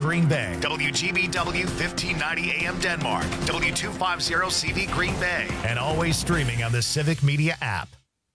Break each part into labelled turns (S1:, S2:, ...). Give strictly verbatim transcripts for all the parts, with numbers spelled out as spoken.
S1: Green Bay. W G B W fifteen ninety A M Denmark. W two fifty C V Green Bay. And always streaming on the Civic Media app.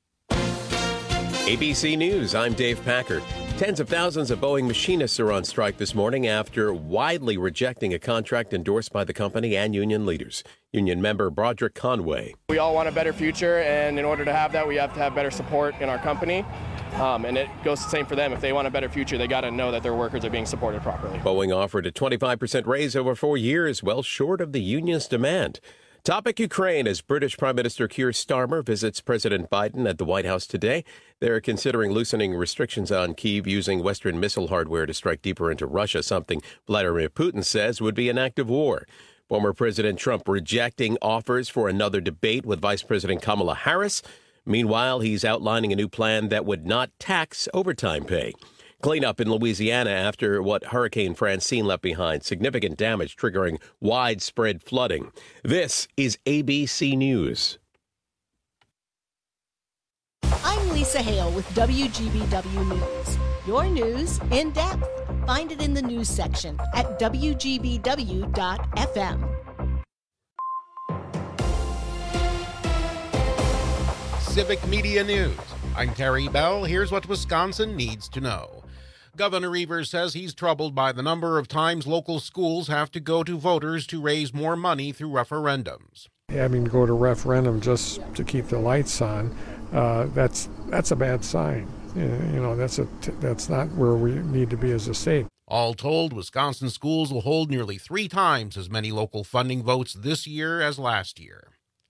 S2: A B C News, I'm Dave Packard. Tens of thousands of Boeing machinists are on strike this morning after widely rejecting a contract endorsed by the company and union leaders. Union member Broderick Conway.
S3: We all want a better future, and in order to have that, we have to have better support in our company. Um, and it goes the same for them. If they want a better future, they got to know that their workers are being supported properly.
S2: Boeing offered a twenty-five percent raise over four years, well short of the union's demand. Topic Ukraine as British Prime Minister Keir Starmer visits President Biden at the White House today. They're considering loosening restrictions on Kyiv using Western missile hardware to strike deeper into Russia, something Vladimir Putin says would be an act of war. Former President Trump rejecting offers for another debate with Vice President Kamala Harris. Meanwhile, he's outlining a new plan that would not tax overtime pay. Cleanup in Louisiana after what Hurricane Francine left behind. Significant damage triggering widespread flooding. This is A B C News.
S4: I'm Lisa Hale with W G B W News. Your news in depth. Find it in the news section at W G B W dot F M.
S5: Civic Media News. I'm Terry Bell. Here's what Wisconsin needs to know. Governor Evers says he's troubled by the number of times local schools have to go to voters to raise more money through referendums.
S6: Having to go to referendum just to keep the lights on, uh, that's that's a bad sign. You know, that's a that's not where we need to be as a state.
S5: All told, Wisconsin schools will hold nearly three times as many local funding votes this year as last year.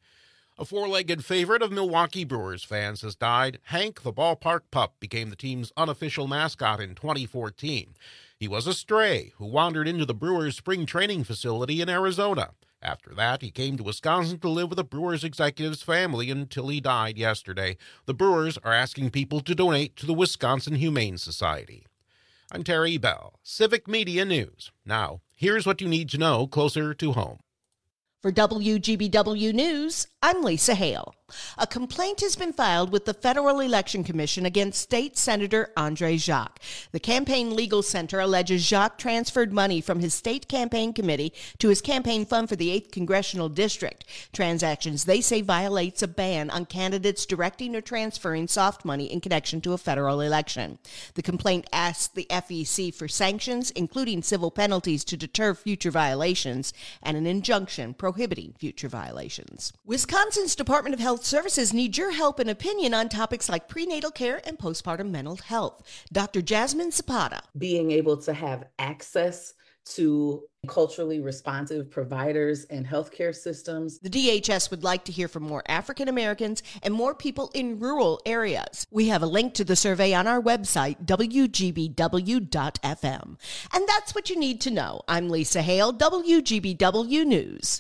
S5: A four-legged favorite of Milwaukee Brewers fans has died. Hank, the ballpark pup, became the team's unofficial mascot in twenty fourteen. He was a stray who wandered into the Brewers' spring training facility in Arizona. After that, he came to Wisconsin to live with the Brewers executive's family until he died yesterday. The Brewers are asking people to donate to the Wisconsin Humane Society. I'm Terry Bell, Civic Media News. Now, here's what you need to know closer to home.
S4: For W G B W News, I'm Lisa Hale. A complaint has been filed with the Federal Election Commission against State Senator Andre Jacques. The Campaign Legal Center alleges Jacques transferred money from his state campaign committee to his campaign fund for the eighth Congressional District. Transactions they say violates a ban on candidates directing or transferring soft money in connection to a federal election. The complaint asks the F E C for sanctions, including civil penalties to deter future violations, and an injunction prohibiting future violations. Wisconsin's Department of Health Services need your help and opinion on topics like prenatal care and postpartum mental health. Doctor Jasmine Zapata.
S7: Being able to have access to culturally responsive providers and healthcare systems.
S4: The D H S would like to hear from more African Americans and more people in rural areas. We have a link to the survey on our website, W G B W dot F M. And that's what you need to know. I'm Lisa Hale, W G B W News.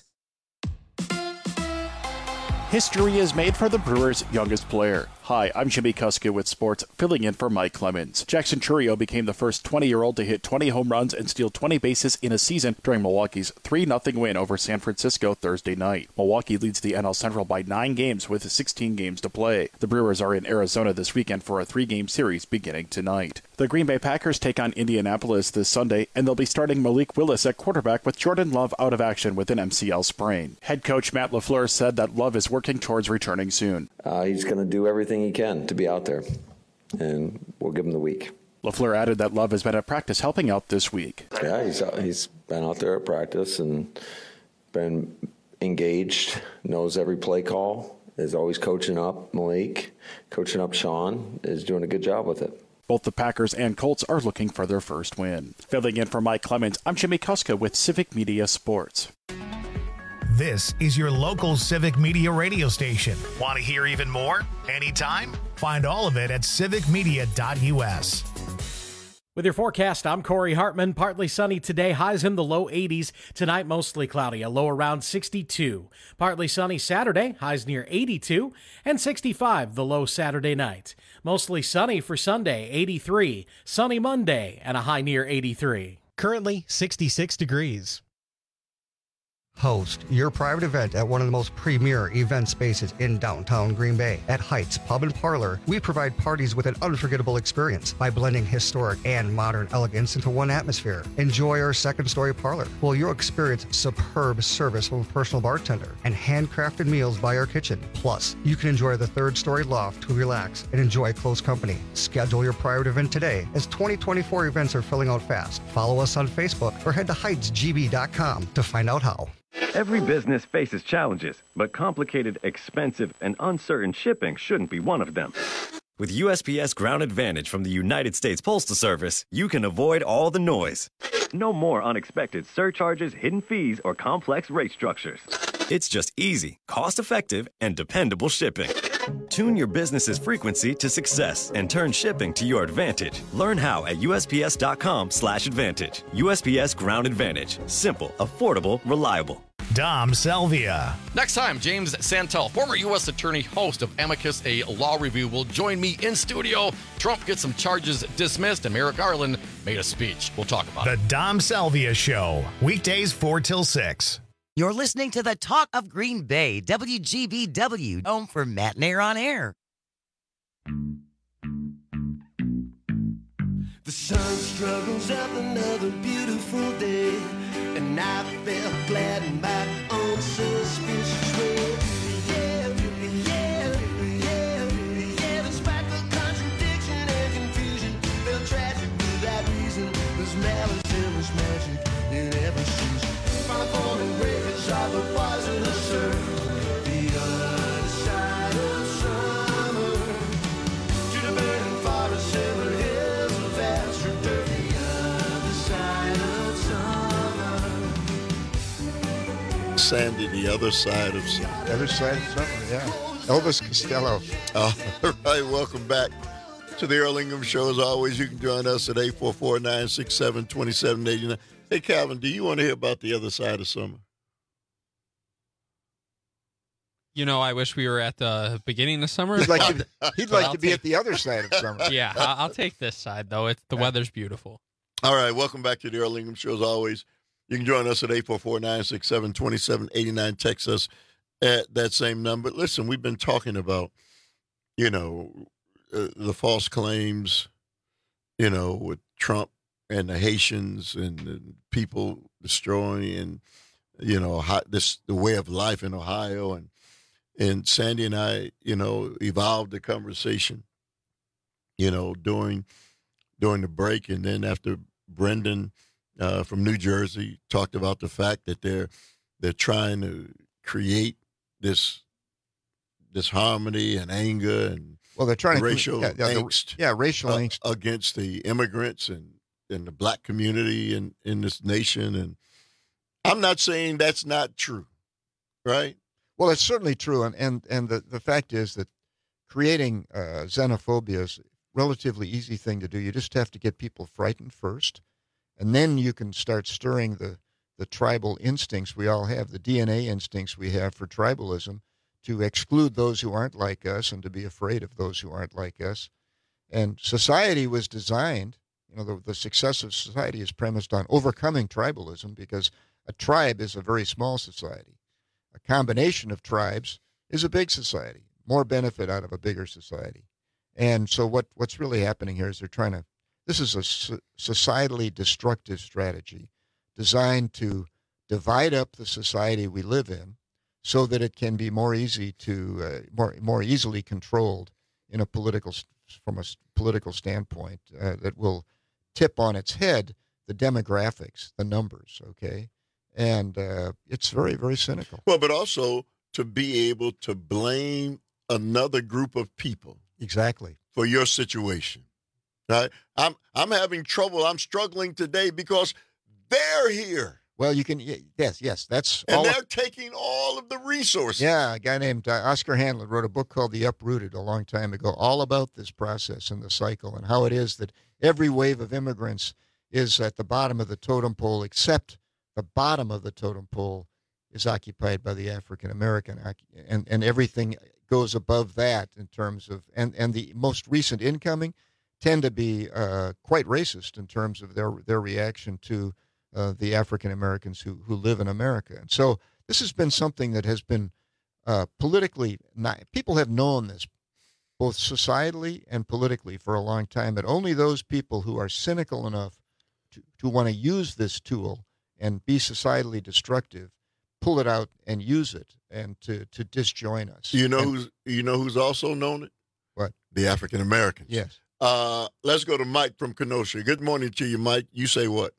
S8: History is made for the Brewers' youngest player. Hi, I'm Jimmy Kuska with sports, filling in for Mike Clemens. Jackson Chourio became the first twenty-year-old to hit twenty home runs and steal twenty bases in a season during Milwaukee's three nothing win over San Francisco Thursday night. Milwaukee leads the N L Central by nine games with sixteen games to play. The Brewers are in Arizona this weekend for a three-game series beginning tonight. The Green Bay Packers take on Indianapolis this Sunday, and they'll be starting Malik Willis at quarterback with Jordan Love out of action with an M C L sprain. Head coach Matt LaFleur said that Love is working towards returning soon.
S9: Uh, he's going to do everything he can to be out there, and we'll give him the week.
S8: LaFleur added that Love has been at practice helping out this week.
S9: Yeah, he's he's been out there at practice and been engaged, knows every play call, is always coaching up Malik, coaching up Sean, is doing a good job with it.
S8: Both the Packers and Colts are looking for their first win. Filling in for Mike Clemens, I'm Jimmy Kuska with Civic Media Sports.
S1: This is your local Civic Media radio station. Want to hear even more? Anytime? Find all of it at civic media dot U S.
S10: With your forecast, I'm Corey Hartman. Partly sunny today, highs in the low eighties. Tonight, mostly cloudy, a low around sixty-two. Partly sunny Saturday, highs near eighty-two. And sixty-five the low Saturday night. Mostly sunny for Sunday, eighty-three. Sunny Monday, and a high near eighty-three.
S11: Currently, sixty-six degrees. Host your private event at one of the most premier event spaces in downtown Green Bay. At Heights Pub and Parlor, we provide parties with an unforgettable experience by blending historic and modern elegance into one atmosphere. Enjoy our second story parlor, where you'll experience superb service from a personal bartender and handcrafted meals by our kitchen. Plus, you can enjoy the third story loft to relax and enjoy close company. Schedule your private event today, as twenty twenty-four events are filling out fast. Follow us on Facebook or head to heights g b dot com to find out how.
S12: Every business faces challenges, but complicated, expensive, and uncertain shipping shouldn't be one of them.
S13: With U S P S Ground Advantage from the United States Postal Service, you can avoid all the noise.
S12: No more unexpected surcharges, hidden fees, or complex rate structures.
S13: It's just easy, cost-effective, and dependable shipping. Tune your business's frequency to success and turn shipping to your advantage. Learn how at U S P S dot com slash advantage. U S P S Ground Advantage. Simple, affordable, reliable.
S1: Dom Salvia.
S14: Next time, James Santel, former U S attorney, host of Amicus, a law review, will join me in studio. Trump gets some charges dismissed, and Merrick Garland made a speech. We'll talk about
S1: the
S14: it.
S1: The Dom Salvia Show, weekdays four till six.
S15: You're listening to the Talk of Green Bay, W G B W, home for Matt and Air on Air.
S16: The sun struggles up another beautiful day, and I felt glad in my own suspicious way. Yeah, yeah, yeah, yeah. Despite the contradiction and confusion, felt tragic without reason. There's malice and there's magic in every season. Final form and ravens are the poisonous earth. The other side of summer, to the burning forest and the hills of azure dirt. The other side of summer.
S17: Sandy, the other side of summer.
S18: The other side of summer, yeah. Elvis Costello.
S17: All right, welcome back to the Earl Ingham Show. As always, you can join us at eight four four, nine six seven, two seven eight nine. Hey, Calvin, do you want to hear about the other side of summer?
S19: You know, I wish we were at the beginning of summer.
S18: He'd like to, he'd like to be
S19: take,
S18: at the other side of summer.
S19: Yeah, I'll, I'll take this side, though. It's, the weather's beautiful.
S17: All right, welcome back to the Earl Ingham Show. As always, you can join us at eight four four, nine six seven, two seven eight nine. Text us at that same number. Listen, we've been talking about, you know, uh, the false claims, you know, with Trump and the Haitians and the people destroying, and you know, how, this the way of life in Ohio, and and Sandy and I, you know, evolved the conversation, you know, during during the break, and then after Brendan uh, from New Jersey talked about the fact that they're they're trying to create this this harmony and anger and
S18: well, they're trying
S17: racial
S18: to yeah, yeah,
S17: angst,
S18: the, yeah racial
S17: uh,
S18: angst
S17: against the immigrants and. in the black community in, in this nation. And I'm not saying that's not true, right?
S18: Well, it's certainly true. And, and, and the, the fact is that creating uh, xenophobia is a relatively easy thing to do. You just have to get people frightened first, and then you can start stirring the, the tribal instincts we all have, the D N A instincts we have for tribalism, to exclude those who aren't like us and to be afraid of those who aren't like us. And society was designed, you know, the, the success of society is premised on overcoming tribalism, because a tribe is a very small society. A combination of tribes is a big society, more benefit out of a bigger society. And so what, what's really happening here is they're trying to, this is a so, societally destructive strategy designed to divide up the society we live in so that it can be more easy to, uh, more, more easily controlled in a political, from a political standpoint uh, that will tip on its head the demographics, the numbers, okay? And uh, it's very, very cynical.
S17: Well, but also to be able to blame another group of people.
S18: Exactly.
S17: For your situation. Right? I'm I'm having trouble. I'm struggling today because they're here.
S18: Well, you can, yes, yes, that's
S17: and
S18: all.
S17: And they're
S18: of,
S17: taking all of the resources.
S18: Yeah, a guy named uh, Oscar Handler wrote a book called The Uprooted a long time ago, all about this process and the cycle and how it is that every wave of immigrants is at the bottom of the totem pole, except the bottom of the totem pole is occupied by the African American, and, and everything goes above that in terms of, and, and the most recent incoming tend to be uh, quite racist in terms of their, their reaction to uh, the African Americans who, who live in America. And so this has been something that has been uh, politically, not, people have known this, both societally and politically for a long time, that only those people who are cynical enough to, to want to use this tool and be societally destructive pull it out and use it and to, to disjoin us.
S17: You know
S18: and,
S17: who's you know who's also known it?
S18: What?
S17: The African Americans.
S18: Yes.
S17: Uh, let's go to Mike from Kenosha. Good morning to you, Mike. You say what?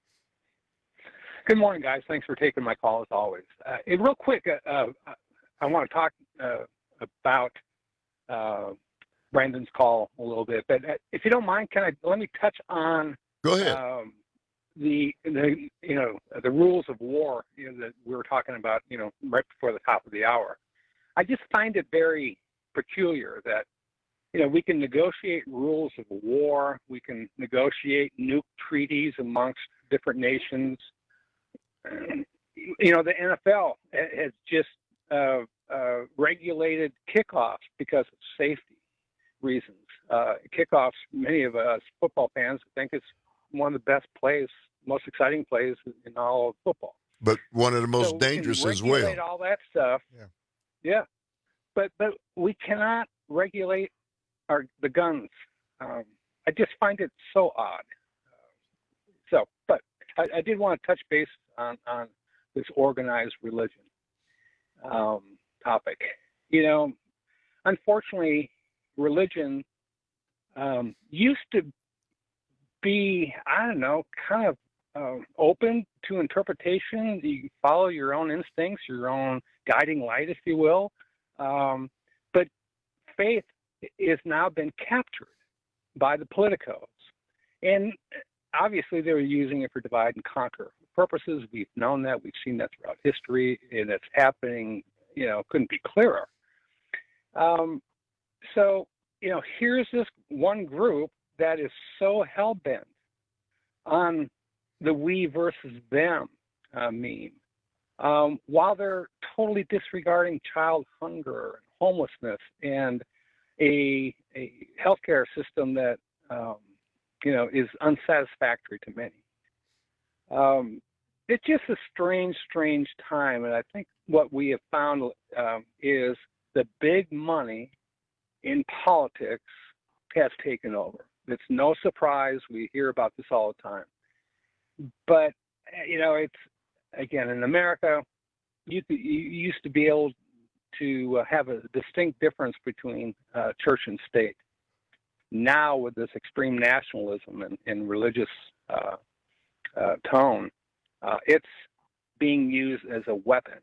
S20: Good morning, guys. Thanks for taking my call as always. Uh, and real quick, uh, uh, I want to talk uh, about uh, Brandon's call a little bit, but uh, if you don't mind, can I let me touch on?
S17: Go ahead.
S20: Um, the the you know the rules of war, you know, that we were talking about, you know, right before the top of the hour. I just find it very peculiar that, you know, we can negotiate rules of war, we can negotiate nuke treaties amongst different nations. Um, you know, the N F L has just uh, uh, regulated kickoffs because of safety reasons. Uh, kickoffs, many of us football fans think it's one of the best plays, most exciting plays in all of football.
S17: But one of the most
S20: so
S17: dangerous
S20: we
S17: as
S20: can
S17: well.
S20: regulate all that stuff.
S18: Yeah.
S20: Yeah. But but we cannot regulate our the guns. Um, I just find it so odd. Uh, so, but I, I did want to touch base on, on this organized religion um, topic. You know, unfortunately, religion um, used to be, I don't know, kind of uh, open to interpretation. You follow your own instincts, your own guiding light, if you will. Um, but faith has now been captured by the politicos. And obviously they were using it for divide and conquer purposes. We've known that. We've seen that throughout history, and it's happening, you know, couldn't be clearer. Um, so, you know, here's this one group that is so hell-bent on the we versus them uh, meme, um, while they're totally disregarding child hunger and homelessness and a, a healthcare system that, um, you know, is unsatisfactory to many. Um, it's just a strange, strange time. And I think what we have found um, is the big money in politics has taken over. It's no surprise. We hear about this all the time. But, you know, it's, again, in America, you, you used to be able to have a distinct difference between uh, church and state. Now, with this extreme nationalism and, and religious uh, uh, tone, uh, it's being used as a weapon.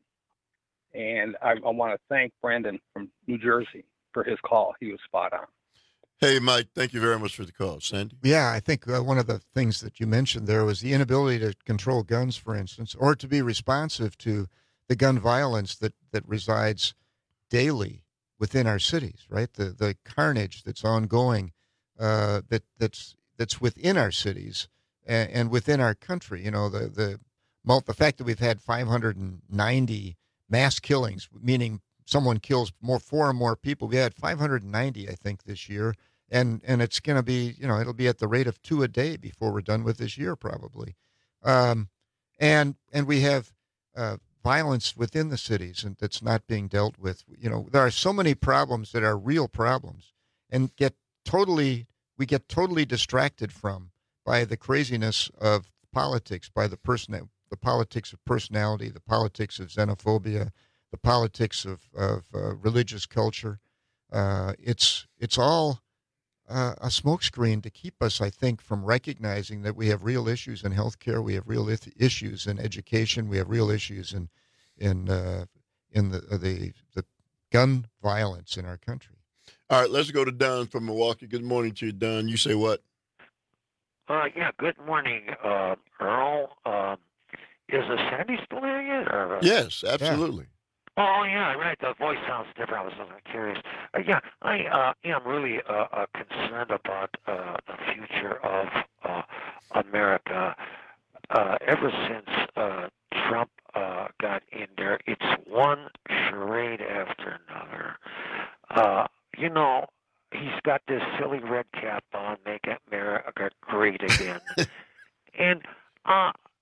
S20: And I, I want to thank Brandon from New Jersey for his call. He was spot on.
S17: Hey, Mike, thank you very much for the call. Sandy?
S18: Yeah, I think uh, one of the things that you mentioned there was the inability to control guns, for instance, or to be responsive to the gun violence that, that resides daily within our cities, right? The the carnage that's ongoing, uh, that that's that's within our cities and, and within our country. You know, the the the fact that we've had five hundred ninety mass killings, meaning someone kills more four or more people. We had five hundred ninety, I think, this year, and and it's going to be, you know, it'll be at the rate of two a day before we're done with this year, probably. Um, and and we have uh, violence within the cities, and that's not being dealt with. You know, there are so many problems that are real problems, and get totally we get totally distracted from by the craziness of politics, by the person, the politics of personality, the politics of xenophobia, the politics of, of uh, religious culture. Uh, it's it's all uh, a smokescreen to keep us, I think, from recognizing that we have real issues in healthcare, we have real ith- issues in education, we have real issues in in uh, in the, uh, the the gun violence in our country.
S17: All right, let's go to Don from Milwaukee. Good morning to you, Don. You say what?
S21: Uh, yeah, good morning, uh, Earl. Uh, is the Sandy still there yet? Or, uh...
S17: Yes, absolutely.
S21: Oh, yeah, right. The voice sounds different. I was a little curious. Uh, yeah, I uh, am really uh, uh, concerned about uh, the future of uh, America. Uh, ever since uh, Trump uh, got in there, it's one charade after another. Uh, you know, he's got this silly red cap on, make America great again. and uh,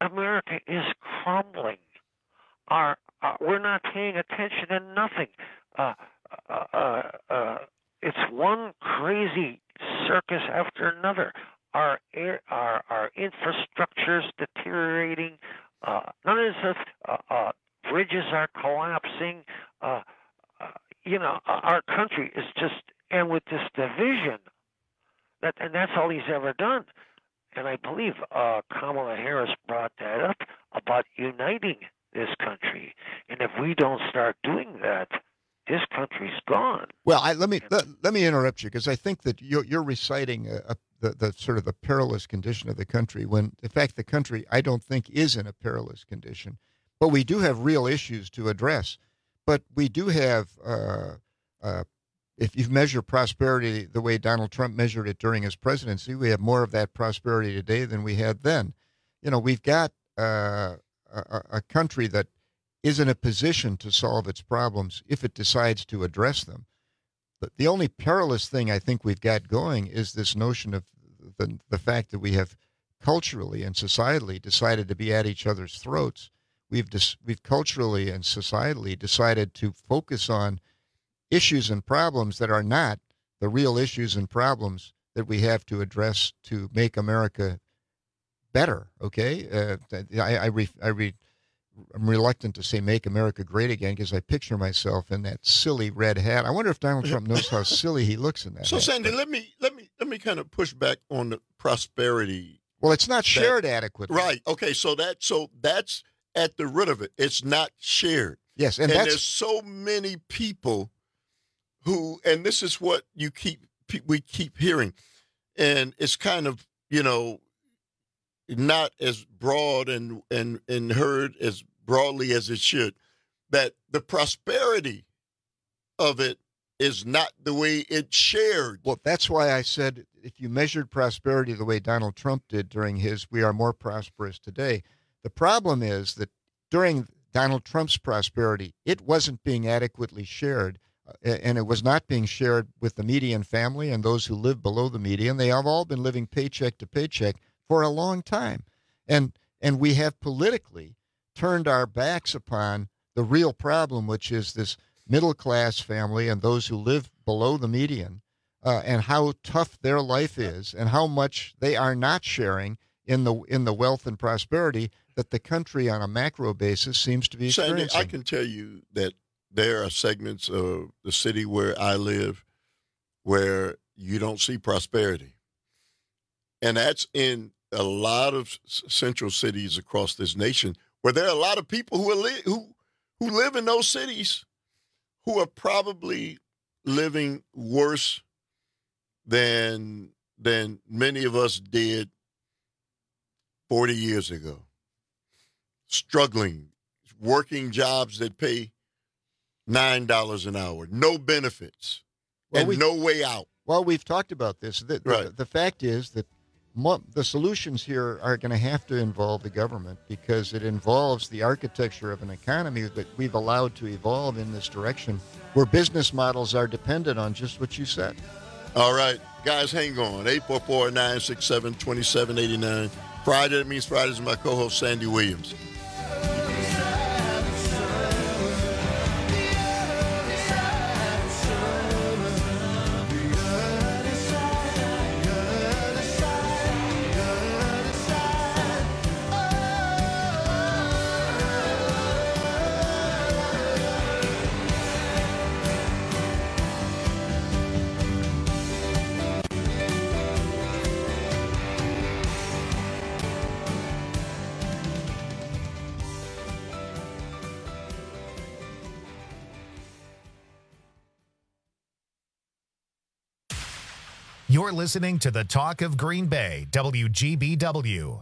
S21: America is crumbling. Our, uh, we're not paying attention to nothing. Uh, uh, uh, uh, it's one crazy circus after another. Our air, our our infrastructure's deteriorating. Uh, none of this stuff. Uh, uh, bridges are collapsing. Uh, uh, you know, our country is just, and with this division, that and that's all he's ever done. And I believe uh, Kamala Harris brought that up about uniting this country. And if we don't start doing that, this country's gone.
S18: Well, I, let me let, let me interrupt you, because I think that you're, you're reciting a, a, the, the sort of the perilous condition of the country, when in fact the country, I don't think, is in a perilous condition. But we do have real issues to address. But we do have, uh, uh, if you measure prosperity the way Donald Trump measured it during his presidency, we have more of that prosperity today than we had then. You know, we've got uh, a, a country that is in a position to solve its problems if it decides to address them. But the only perilous thing I think we've got going is this notion of the, the fact that we have culturally and societally decided to be at each other's throats. We've dis, we've culturally and societally decided to focus on issues and problems that are not the real issues and problems that we have to address to make America better. Okay, uh, I I, re, I re, I'm reluctant to say "make America great again" because I picture myself in that silly red hat. I wonder if Donald Trump knows how silly he looks in that.
S17: So,
S18: hat.
S17: Sandy, let me let me let me kind of push back on the prosperity.
S18: Well, it's not
S17: that,
S18: shared adequately,
S17: right? Okay, so that so that's at the root of it. It's not shared.
S18: Yes, and,
S17: and
S18: that's,
S17: there's so many people who, and this is what you keep we keep hearing, and it's kind of, you know, not as broad and and and heard as broadly as it should, that the prosperity of it is not the way it's shared.
S18: Well, that's why I said if you measured prosperity the way Donald Trump did during his, we are more prosperous today. The problem is that during Donald Trump's prosperity, it wasn't being adequately shared, uh, and it was not being shared with the median family and those who live below the median. They have all been living paycheck to paycheck for a long time. And and we have politically turned our backs upon the real problem, which is this middle-class family and those who live below the median, uh, and how tough their life is and how much they are not sharing in the in the wealth and prosperity that the country on a macro basis seems to be experiencing.
S17: Sandy, I can tell you that there are segments of the city where I live where you don't see prosperity. And that's in a lot of central cities across this nation, where there are a lot of people who are li- who who live in those cities who are probably living worse than than many of us did forty years ago. Struggling, working jobs that pay nine dollars an hour, no benefits, well, and we, no way out.
S18: Well, we've talked about this. The, the,
S17: right.
S18: the fact is that mo- the solutions here are going to have to involve the government, because it involves the architecture of an economy that we've allowed to evolve in this direction, where business models are dependent on just what you said.
S17: All right, guys, hang on. eight four four, nine six seven, two seven eight nine. Friday, that means Friday is my co-host, Sandy Williams.
S1: You're listening to the Talk of Green Bay, W G B W.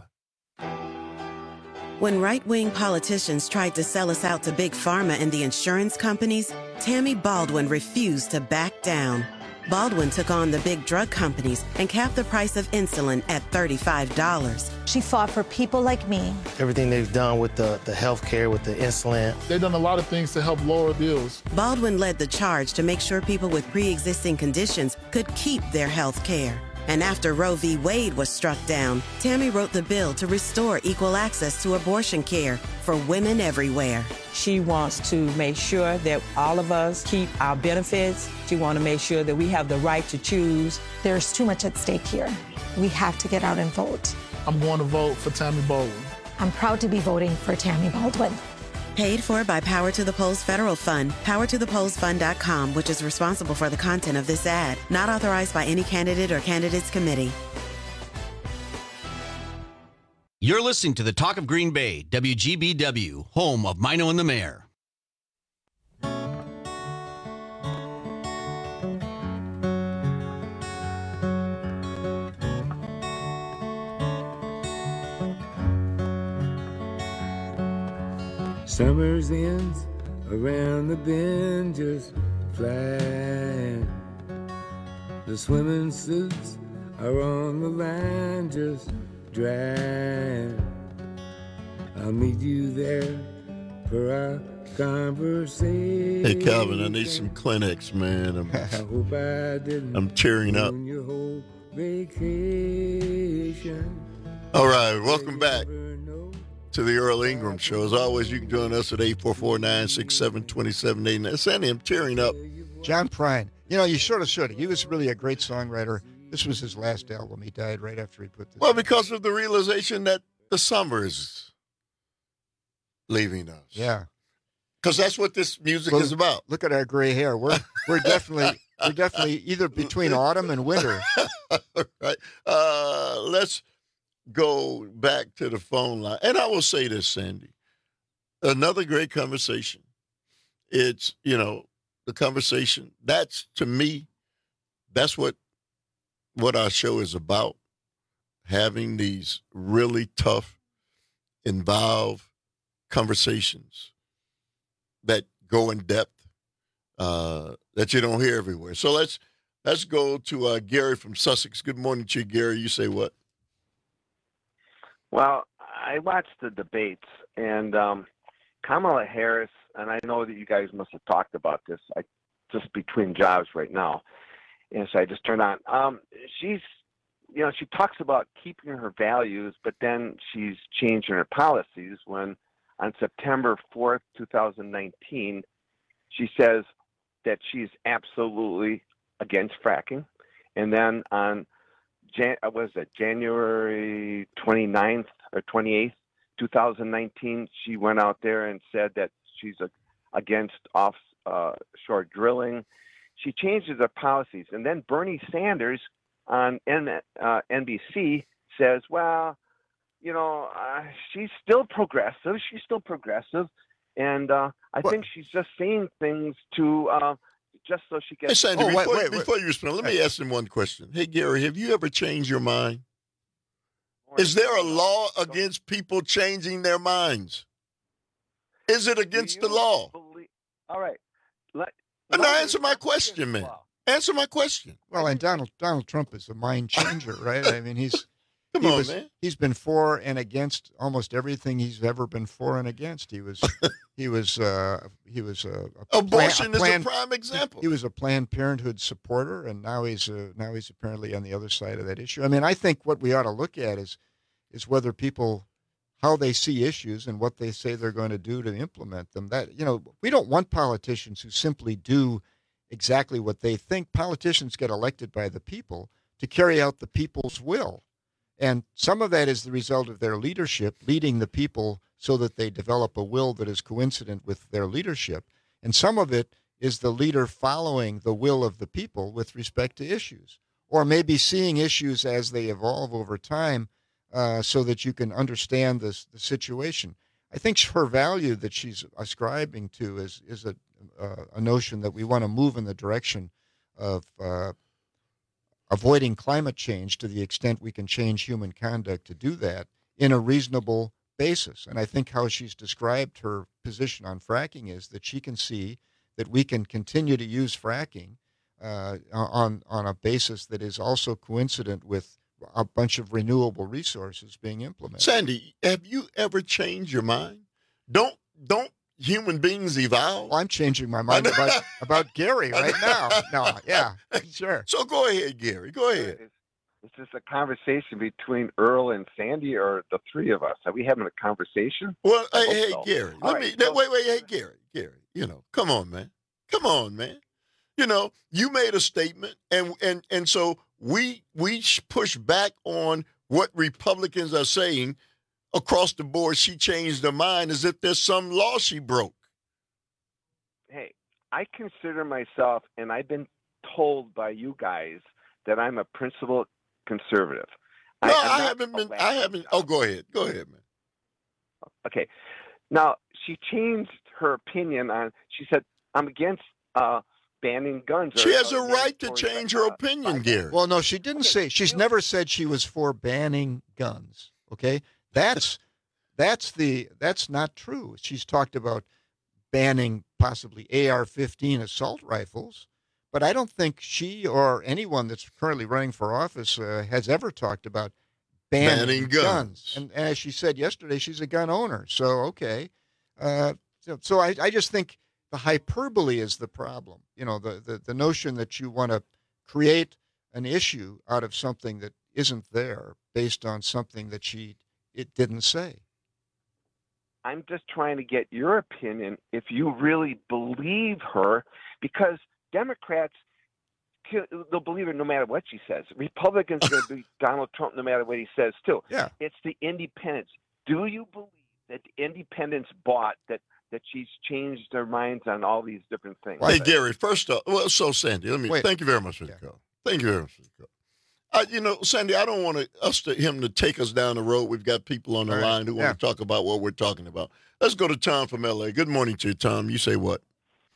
S3: When right-wing politicians tried to sell us out to Big Pharma and the insurance companies, Tammy Baldwin refused to back down. Baldwin took on the big drug companies and capped the price of insulin at thirty-five dollars.
S22: She fought for people like me.
S23: Everything they've done with the, the health care, with the insulin.
S24: They've done a lot of things to help lower bills.
S3: Baldwin led the charge to make sure people with pre-existing conditions could keep their health care. And after Roe v. Wade was struck down, Tammy wrote the bill to restore equal access to abortion care for women everywhere.
S2: She wants to make sure that all of us keep our benefits. She wants to make sure that we have the right to choose.
S22: There's too much at stake here. We have to get out and vote.
S24: I'm going to vote for Tammy Baldwin.
S22: I'm proud to be voting for Tammy Baldwin.
S3: Paid for by Power to the Polls Federal Fund, power to the polls fund dot com, which is responsible for the content of this ad. Not authorized by any candidate or candidates committee.
S5: You're listening to the Talk of Green Bay, W G B W, home of Mino and the Mayor.
S6: Summer's ends around the bend just flying. The swimming suits are on the line just drying. I'll meet you there for our conversation.
S17: Hey, Calvin, I need some Kleenex, man. I'm,
S6: I hope I didn't
S17: I'm tearing up.
S6: ruin your whole vacation.
S17: All right, welcome back to the Earl Ingram Show. As always, you can join us at eight four four, nine six seven, two seven eight nine. Sandy, I'm tearing up.
S18: John Prine. You know, you sort of should. He was really a great songwriter. This was his last album. He died right after he put this.
S17: Well, because of the realization that the summer is leaving us.
S18: Yeah.
S17: Because that's what this music
S18: Well,
S17: is about.
S18: Look at our gray hair. We're we're definitely we're definitely either between autumn and winter.
S17: All right. Uh, let's go back to the phone line. And I will say this, Sandy. Another great conversation. It's, you know, the conversation. That's, to me, that's what what our show is about. Having these really tough, involved conversations that go in depth, uh, that you don't hear everywhere. So let's let's go to uh, Gary from Sussex. Good morning to you, Gary. You say what?
S7: Well, I watched the debates, and um, Kamala Harris, and I know that you guys must have talked about this. I just between jobs right now, and so I just turned on. Um, she's, you know, she talks about keeping her values, but then she's changing her policies. When on September fourth, two thousand nineteen, she says that she's absolutely against fracking, and then on Jan- was it January twenty-ninth or twenty-eighth, two thousand nineteen, she went out there and said that she's a, against offshore uh, drilling. She changes her policies. And then Bernie Sanders on N- uh, N B C says, well, you know, uh, she's still progressive. She's still progressive. And uh, I what? think she's just saying things to uh, just so she gets.
S17: Hey, Sandy,
S7: oh,
S17: before,
S7: wait, wait,
S17: before
S7: wait.
S17: you respond, let me ask him one question. Hey, Gary, have you ever changed your mind? Is there a law against people changing their minds? Is it against the law?
S7: Believe, all right. Let,
S17: now answer my question, man. Answer my question.
S18: Well, and Donald Donald Trump is a mind changer, right? I mean, he's
S17: Come
S18: he
S17: on,
S18: was,
S17: man.
S18: He's been for and against almost everything he's ever been for and against. He was he was uh, he was a, a
S17: abortion
S18: plan, a plan,
S17: is a prime example.
S18: He was a Planned Parenthood supporter, and now he's uh, now he's apparently on the other side of that issue. I mean, I think what we ought to look at is is whether people how they see issues and what they say they're going to do to implement them. That you know, we don't want politicians who simply do exactly what they think. Politicians get elected by the people to carry out the people's will. And some of that is the result of their leadership, leading the people so that they develop a will that is coincident with their leadership. And some of it is the leader following the will of the people with respect to issues, or maybe seeing issues as they evolve over time uh, so that you can understand this, the situation. I think her value that she's ascribing to is, is a, uh, a notion that we want to move in the direction of uh, avoiding climate change to the extent we can change human conduct to do that in a reasonable basis. And I think how she's described her position on fracking is that she can see that we can continue to use fracking uh, on, on a basis that is also coincident with a bunch of renewable resources being implemented.
S17: Sandy, have you ever changed your mind? Don't don't human beings evolve?
S18: Well, I'm changing my mind about, about Gary right now. No, yeah, sure.
S17: So go ahead, Gary. Go ahead.
S7: Is this a conversation between Earl and Sandy, or the three of us? Are we having a conversation?
S17: Well,
S7: I
S17: hey,
S7: hope
S17: hey
S7: so.
S17: Gary,
S7: All
S17: let
S7: right,
S17: me
S7: so-
S17: wait, wait, hey, Gary, Gary. You know, come on, man, come on, man. You know, you made a statement, and and and so we we sh- push back on what Republicans are saying across the board. She changed her mind as if there's some law she broke.
S7: Hey, I consider myself, and I've been told by you guys that I'm a principled conservative.
S17: No,
S7: I'm
S17: I,
S7: not
S17: haven't
S7: a
S17: been.
S7: whack-
S17: I haven't. Oh, go ahead. Go ahead, man.
S7: Okay. Now, she changed her opinion on, she said, I'm against uh, banning guns.
S17: She
S7: or-
S17: has a
S7: or
S17: right to
S7: mandatory,
S17: change
S7: uh,
S17: her opinion, Gary.
S18: Well, no, she didn't say. She's never said she was for banning guns. Okay, that's that's the that's not true. She's talked about banning possibly A R fifteen assault rifles, but I don't think she or anyone that's currently running for office uh, has ever talked about banning,
S17: Banning guns.
S18: And, and as she said yesterday, she's a gun owner. So okay, uh, so, so I, I just think the hyperbole is the problem. You know, the the, the notion that you want to create an issue out of something that isn't there based on something that she it didn't say.
S7: I'm just trying to get your opinion if you really believe her, because Democrats, they'll believe her no matter what she says. Republicans are going to be Donald Trump no matter what he says, too.
S18: Yeah.
S7: It's the independents. Do you believe that the independents bought that, that she's changed their minds on all these different things?
S17: Hey, Gary, first off, well, so Sandy, let me
S7: Wait.
S17: thank you very much for the call. Thank you very much for the call. I, you know, Sandy, I don't want to, us to him to take us down the road. We've got people on the
S18: All right.
S17: line who
S18: Yeah.
S17: want to talk about what we're talking about. Let's go to Tom from L A. Good morning to you, Tom. You say what?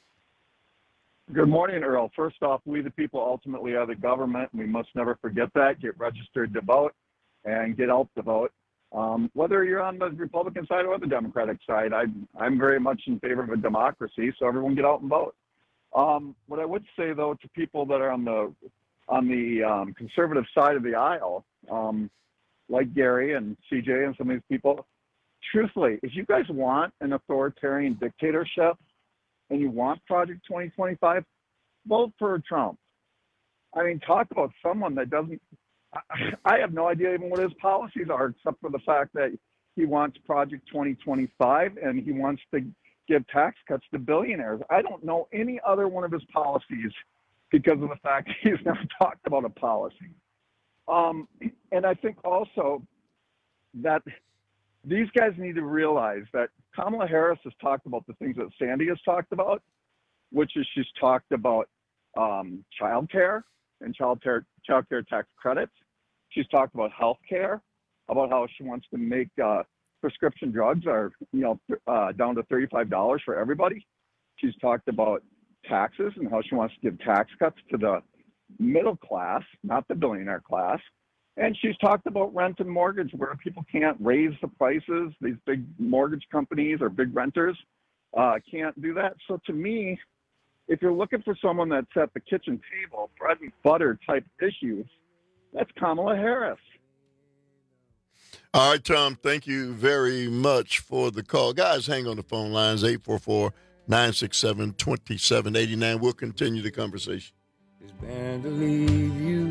S4: Good morning, Earl. First off, we the people ultimately are the government, and we must never forget that. Get registered to vote and get out to vote. Um, whether you're on the Republican side or the Democratic side, I, I'm very much in favor of a democracy, so everyone get out and vote. Um, what I would say, though, to people that are on the on the um, conservative side of the aisle, um, like Gary and C J and some of these people, truthfully, if you guys want an authoritarian dictatorship and you want Project twenty twenty-five, vote for Trump. I mean, talk about someone that doesn't, I, I have no idea even what his policies are, except for the fact that he wants Project twenty twenty-five and he wants to give tax cuts to billionaires. I don't know any other one of his policies because of the fact he's never talked about a policy. Um, and I think also that these guys need to realize that Kamala Harris has talked about the things that Sandy has talked about, which is she's talked about um, child care and child care, child care tax credits. She's talked about health care, about how she wants to make uh, prescription drugs are, you know, uh, down to thirty-five dollars for everybody. She's talked about taxes and how she wants to give tax cuts to the middle class, not the billionaire class. And she's talked about rent and mortgage, where people can't raise the prices. These big mortgage companies or big renters uh, can't do that. So to me, if you're looking for someone that's at the kitchen table, bread and butter type issues, that's Kamala Harris.
S17: All right, Tom, thank you very much for the call. Guys, hang on the phone lines, eight four four, nine six seven, two seven eight nine. We'll continue the conversation.
S6: It's bound to leave you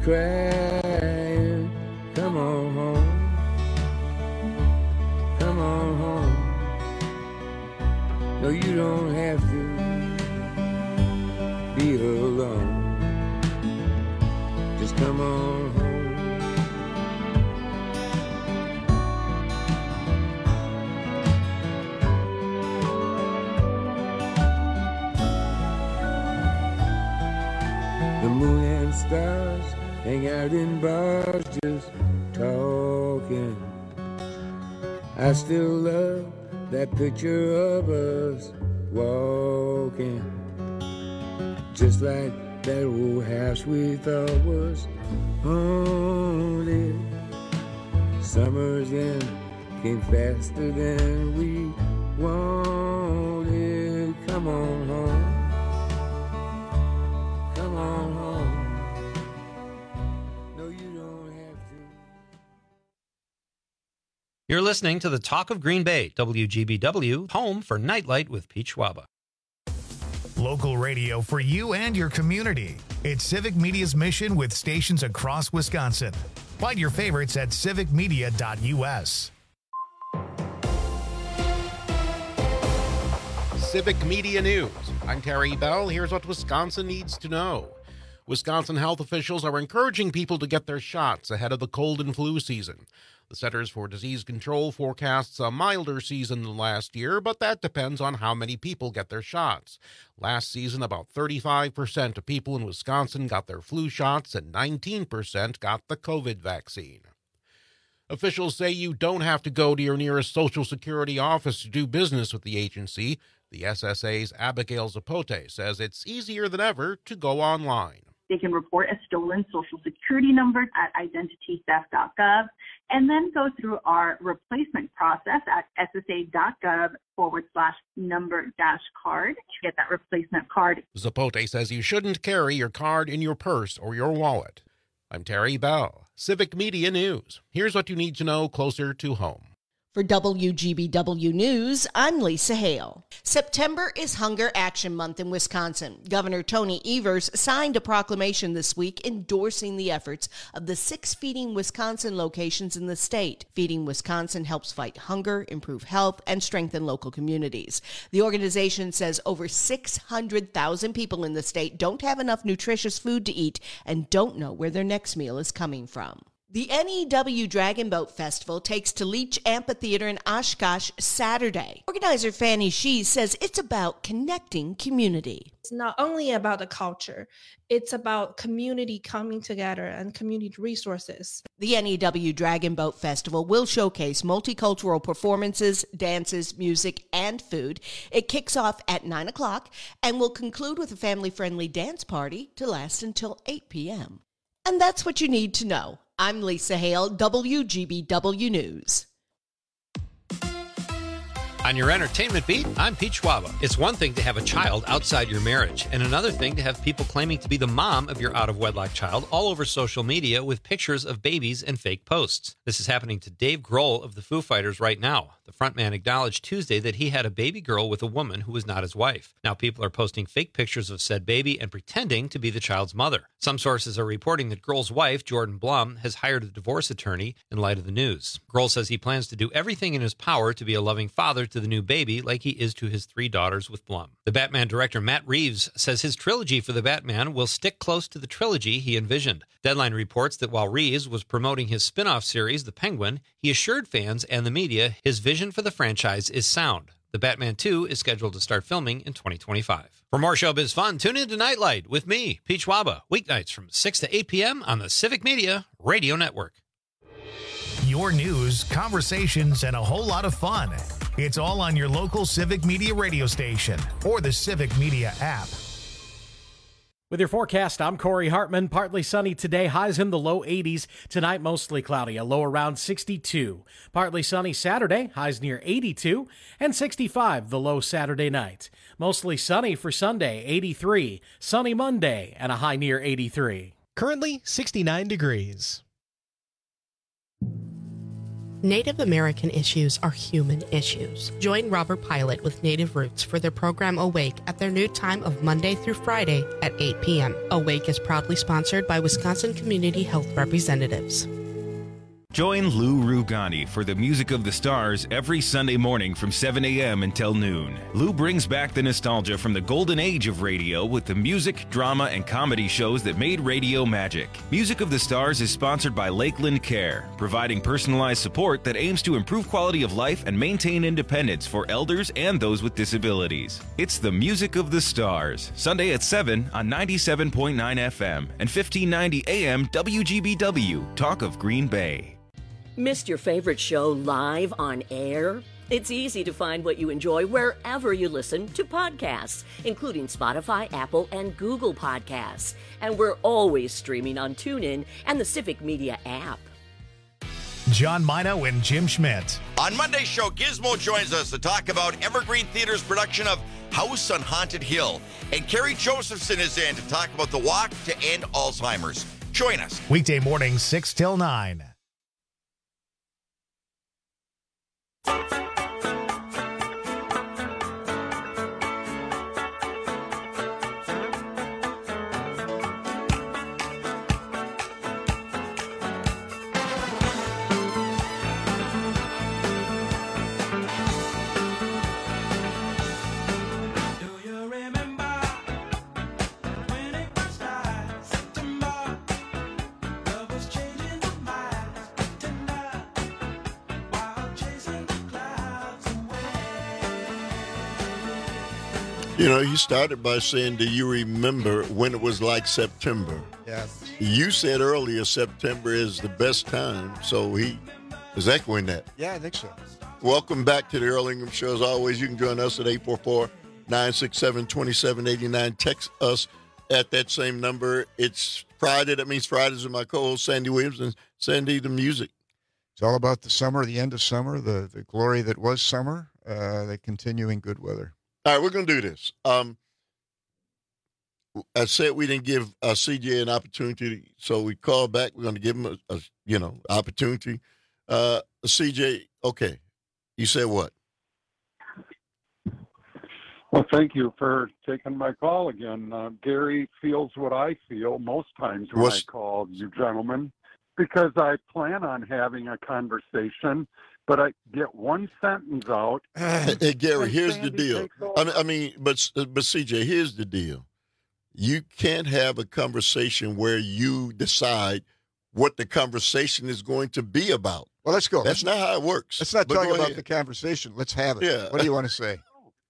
S6: crying. Come on home. Come on home. No, you don't have to be alone. Just come on home. The moon and stars hang out in bars just talking. I still love that picture of us walking, just like that old house we thought was haunted. Summers then came faster than we wanted. Come on home. Come on home. No, you don't have to.
S8: You're listening to the Talk of Green Bay, W G B W, home for Nightlight with Pete Schwaba.
S1: Local radio for you and your community. It's Civic Media's mission with stations across Wisconsin. Find your favorites at civic media dot u s.
S8: Civic Media News. I'm Terry Bell. Here's what Wisconsin needs to know. Wisconsin health officials are encouraging people to get their shots ahead of the cold and flu season. The Centers for Disease Control forecasts a milder season than last year, but that depends on how many people get their shots. Last season, about thirty-five percent of people in Wisconsin got their flu shots and nineteen percent got the COVID vaccine. Officials say you don't have to go to your nearest Social Security office to do business with the agency. The S S A's Abigail Zapote says it's easier than ever to go online.
S9: They can report a stolen Social Security number at identity theft dot gov and then go through our replacement process at ssa.gov forward slash number dash card to get that replacement card.
S8: Zapote says you shouldn't carry your card in your purse or your wallet. I'm Terry Bell, Civic Media News. Here's what you need to know closer to home.
S10: For W G B W News, I'm Lisa Hale. September is Hunger Action Month in Wisconsin. Governor Tony Evers signed a proclamation this week endorsing the efforts of the six Feeding Wisconsin locations in the state. Feeding Wisconsin helps fight hunger, improve health, and strengthen local communities. The organization says over six hundred thousand people in the state don't have enough nutritious food to eat and don't know where their next meal is coming from. The N E W Dragon Boat Festival takes to Leach Amphitheater in Oshkosh Saturday. Organizer Fanny Shee says it's about connecting community.
S11: It's not only about the culture, it's about community coming together and community resources.
S10: The N E W Dragon Boat Festival will showcase multicultural performances, dances, music, and food. It kicks off at nine o'clock and will conclude with a family-friendly dance party to last until eight p.m. And that's what you need to know. I'm Lisa Hale, W G B W News.
S25: On your entertainment beat, I'm Pete Schwaba. It's one thing to have a child outside your marriage, and another thing to have people claiming to be the mom of your out-of-wedlock child all over social media with pictures of babies and fake posts. This is happening to Dave Grohl of the Foo Fighters right now. The frontman acknowledged Tuesday that he had a baby girl with a woman who was not his wife. Now people are posting fake pictures of said baby and pretending to be the child's mother. Some sources are reporting that Grohl's wife, Jordan Blum, has hired a divorce attorney in light of the news. Grohl says he plans to do everything in his power to be a loving father to the new baby like he is to his three daughters with Blum. The Batman director Matt Reeves says his trilogy for the Batman will stick close to the trilogy he envisioned. Deadline reports that while Reeves was promoting his spin-off series, The Penguin, he assured fans and the media his vision for the franchise is sound. The Batman two is scheduled to start filming in twenty twenty-five. For more showbiz fun, tune in to Nightlight with me, Pete Schwaba, weeknights from six to eight p.m. on the Civic Media Radio Network.
S1: Your news, conversations, and a whole lot of fun. It's all on your local Civic Media radio station or the Civic Media app.
S26: With your forecast, I'm Corey Hartman. Partly sunny today, highs in the low eighties. Tonight, mostly cloudy, a low around sixty-two. Partly sunny Saturday, highs near eighty-two. And sixty-five, the low Saturday night. Mostly sunny for Sunday, eighty-three. Sunny Monday, and a high near eighty-three.
S27: Currently, sixty-nine degrees.
S28: Native American issues are human issues. Join Robert Pilot with Native Roots for their program Awake at their new time of Monday through Friday at eight p.m. Awake is proudly sponsored by Wisconsin Community Health Representatives.
S29: Join Lou Rugani for the Music of the Stars every Sunday morning from seven a.m. until noon. Lou brings back the nostalgia from the golden age of radio with the music, drama, and comedy shows that made radio magic. Music of the Stars is sponsored by Lakeland Care, providing personalized support that aims to improve quality of life and maintain independence for elders and those with disabilities. It's the Music of the Stars, Sunday at seven on ninety-seven point nine F M and fifteen ninety A M W G B W, Talk of Green Bay.
S30: Missed your favorite show live on air? It's easy to find what you enjoy wherever you listen to podcasts, including Spotify, Apple, and Google Podcasts. And we're always streaming on TuneIn and the Civic Media app.
S1: John Mino and Jim Schmidt.
S31: On Monday's show, Gizmo joins us to talk about Evergreen Theater's production of House on Haunted Hill. And Carrie Josephson is in to talk about the walk to end Alzheimer's. Join us.
S1: Weekday morning, six till nine.
S17: You know, you started by saying, do you remember when it was like September?
S18: Yeah.
S17: You said earlier September is the best time, so he is echoing that.
S18: Yeah, I think so.
S17: Welcome back to the Earl Ingham Show. As always, you can join us at eight four four, nine six seven, two seven eight nine. Text us at that same number. It's Friday. That means Fridays with my co-host, Sandy Williams, and Sandy the music.
S18: It's all about the summer, the end of summer, the, the glory that was summer, uh, the continuing good weather.
S17: All right, we're going to do this. Um, I said we didn't give uh, C J an opportunity, so we called back. We're going to give him a, a you know opportunity. Uh, C J, okay, you said what?
S2: Well, thank you for taking my call again. Uh, Gary feels what I feel most times when
S17: What's...
S2: I call you gentlemen, because I plan on having a conversation, but I get one sentence out.
S17: Hey, hey Gary, here's
S2: Sandy
S17: the deal. I mean, I mean, but but C J, here's the deal. You can't have a conversation where you decide what the conversation is going to be about.
S18: Well, let's go.
S17: That's
S18: let's,
S17: not how it works.
S18: Let's not
S17: but
S18: talk about
S17: ahead.
S18: the conversation. Let's have it.
S17: Yeah.
S18: What do you want to say?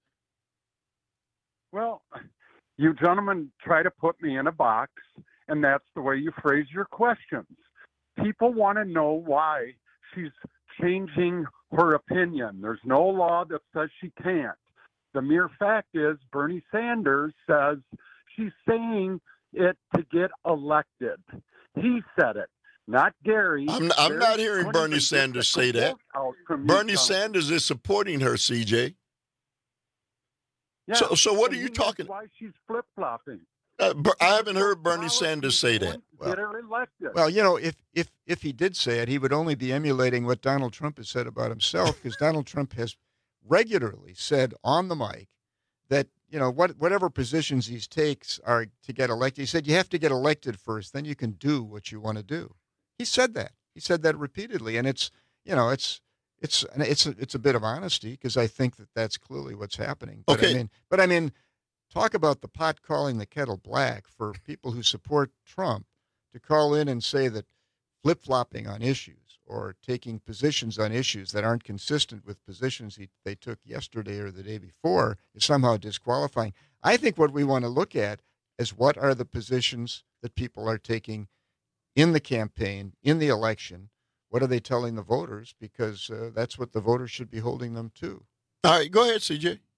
S2: Well, you gentlemen try to put me in a box, and that's the way you phrase your questions. People want to know why she's changing her opinion. There's no law that says she can't. The mere fact is Bernie Sanders says she's saying it to get elected. He said it, not Gary.
S17: I'm, I'm
S2: Gary
S17: not hearing
S2: couldn't
S17: Bernie
S2: even
S17: Sanders
S2: get
S17: say
S2: the
S17: that.
S2: quote out from you
S17: Bernie
S2: gentlemen.
S17: Sanders is supporting her, C J.
S2: Yeah,
S17: So, so what
S2: and
S17: are you
S2: he knows
S17: talking?
S2: Why she's flip-flopping.
S17: Uh, Ber- I haven't heard Bernie Sanders say that.
S2: Get her elected.
S18: Well, you know, if, if, if he did say it, he would only be emulating what Donald Trump has said about himself, because Donald Trump has regularly said on the mic that, you know, what, whatever positions he takes are to get elected. He said, you have to get elected first, then you can do what you want to do. He said that. He said that repeatedly. And it's, you know, it's, it's, it's, a, it's a bit of honesty, because I think that that's clearly what's happening. But
S17: Okay.
S18: I mean, but I mean, talk about the pot calling the kettle black for people who support Trump to call in and say that flip-flopping on issues or taking positions on issues that aren't consistent with positions he, they took yesterday or the day before is somehow disqualifying. I think what we want to look at is what are the positions that people are taking in the campaign, in the election. What are they telling the voters? Because uh, that's what the voters should be holding them to.
S17: All right, go ahead, C J.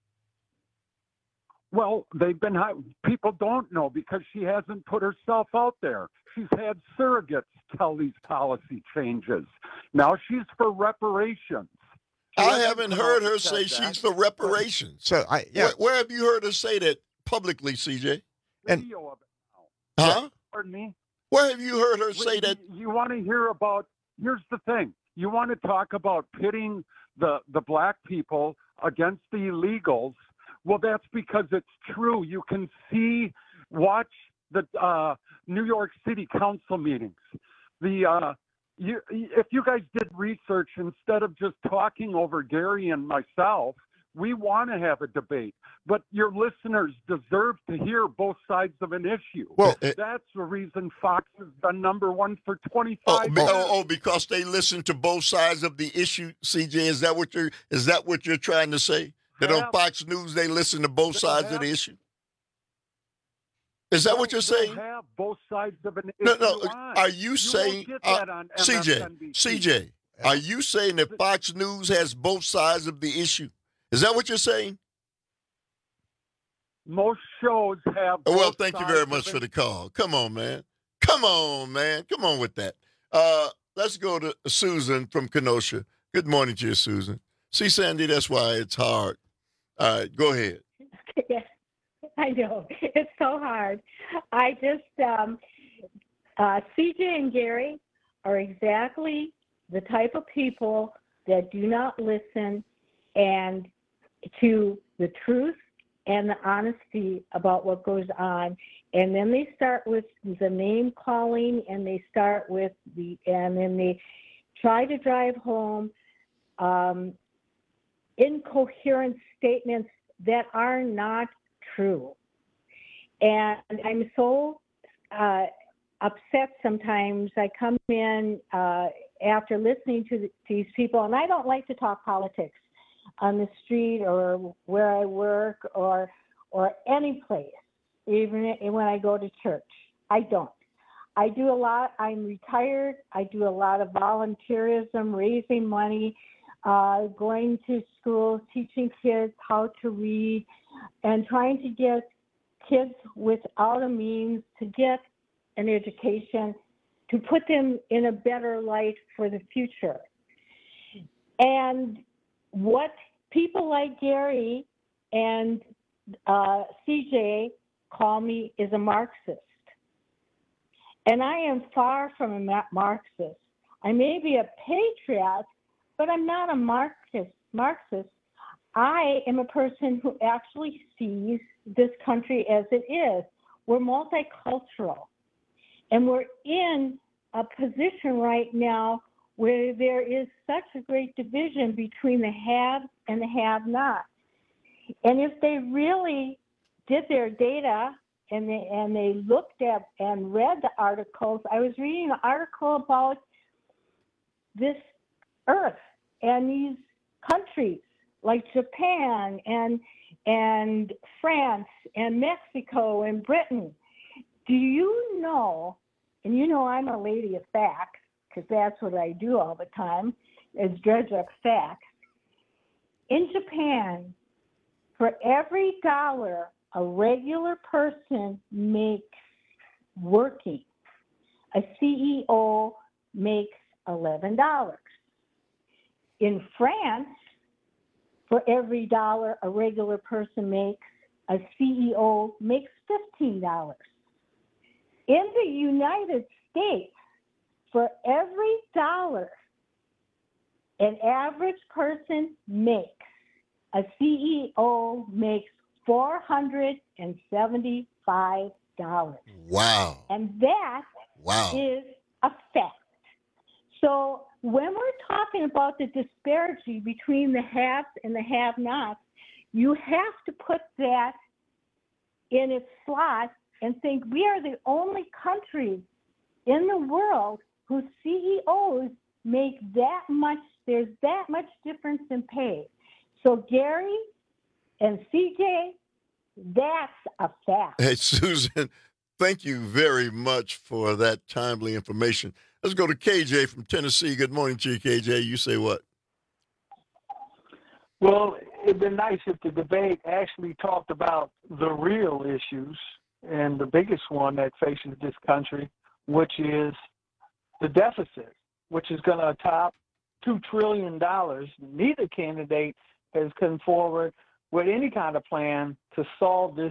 S2: Well, they've been people don't know because she hasn't put herself out there. She's had surrogates tell these policy changes. Now she's for reparations. She
S17: I haven't heard her say
S2: that.
S17: she's for reparations.
S18: So I yeah.
S17: Where, where have you heard her say that publicly, C J?
S2: And, Video of it now.
S17: Huh?
S2: Pardon me?
S17: Where have you heard her say
S2: you,
S17: that?
S2: You want to hear about, here's the thing. You want to talk about pitting the, the black people against the illegals. Well, that's because it's true. You can see, watch the uh, New York City Council meetings. The uh, you, if you guys did research instead of just talking over Gary and myself, we want to have a debate. But your listeners deserve to hear both sides of an issue.
S17: Well, it,
S2: that's the reason Fox has been number one for twenty-five
S17: oh,
S2: years.
S17: Oh, oh, because they listen to both sides of the issue, C J. Is that what you're? Is that what you're trying to say? That on Fox News they listen to both sides of the issue? Is that what you're saying?
S2: Have both sides of an
S17: no,
S2: issue.
S17: No,
S2: on.
S17: Are you,
S2: you
S17: saying, uh, C J, C J, are you saying that Fox News has both sides of the issue? Is that what you're saying?
S2: Most shows have.
S17: Oh, well, thank you very much for the call. Come on, man. Come on, man. Come on with that. Uh, let's go to Susan from Kenosha. Good morning to you, Susan. See, Sandy, that's why it's hard. All right, go ahead.
S12: Yes, I know. It's so hard. I just, um, uh, C J and Gary are exactly the type of people that do not listen and to the truth and the honesty about what goes on. And then they start with the name calling and they start with the, and then they try to drive home um, incoherent statements that are not true. And I'm so uh, upset sometimes. I come in uh, after listening to, the, to these people, and I don't like to talk politics. on the street or where I work or or any place, even when I go to church. I don't. I do a lot. I'm retired. I do a lot of volunteerism, raising money, uh, going to schools, teaching kids how to read, and trying to get kids without a means to get an education, to put them in a better light for the future. And what people like Gary and uh, C J call me is a Marxist. And I am far from a Marxist. I may be a patriot, but I'm not a Marxist. Marxist. I am a person who actually sees this country as it is. We're multicultural. And we're in a position right now where there is such a great division between the haves and the have-nots. And if they really did their data and they, and they looked at and read the articles, I was reading an article about this earth and these countries like Japan and and France and Mexico and Britain. Do you know, and you know I'm a lady of facts, because that's what I do all the time, is dredge up facts. In Japan, for every dollar a regular person makes working, a C E O makes eleven dollars. In France, for every dollar a regular person makes, a C E O makes fifteen dollars. In the United States, for every dollar an average person makes, a C E O makes four hundred seventy-five dollars.
S17: Wow.
S12: And that
S17: wow.
S12: is a fact. So when we're talking about the disparity between the haves and the have-nots, you have to put that in its slot and think we are the only country in the world whose C E Os make that much, there's that much difference in pay. So Gary and C J, that's a fact.
S17: Hey, Susan, thank you very much for that timely information. Let's go to K J from Tennessee. Good morning to you, K J. You say what?
S3: Well, it'd been nice if the debate actually talked about the real issues and the biggest one that faces this country, which is the deficit, which is going to top two trillion dollars. Neither candidate has come forward with any kind of plan to solve this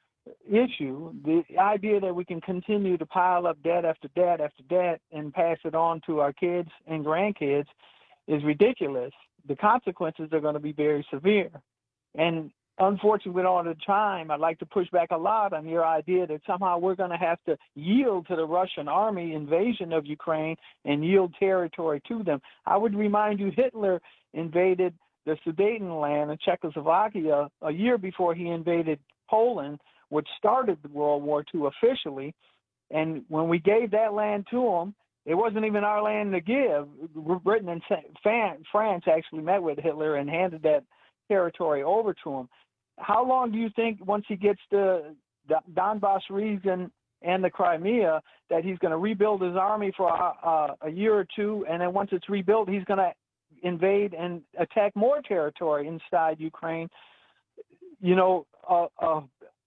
S3: issue. The idea that we can continue to pile up debt after debt after debt and pass it on to our kids and grandkids is ridiculous. The consequences are going to be very severe. And unfortunately, we don't have the time. I'd like to push back a lot on your idea that somehow we're going to have to yield to the Russian army invasion of Ukraine and yield territory to them. I would remind you, Hitler invaded the Sudetenland and Czechoslovakia a year before he invaded Poland, which started World War Two officially. And when we gave that land to them, it wasn't even our land to give. Britain and France actually met with Hitler and handed that territory over to him. How long do you think, once he gets the, the Donbass region and the Crimea, that he's going to rebuild his army for a, a year or two, and then once it's rebuilt, he's going to invade and attack more territory inside Ukraine? You know, a, a,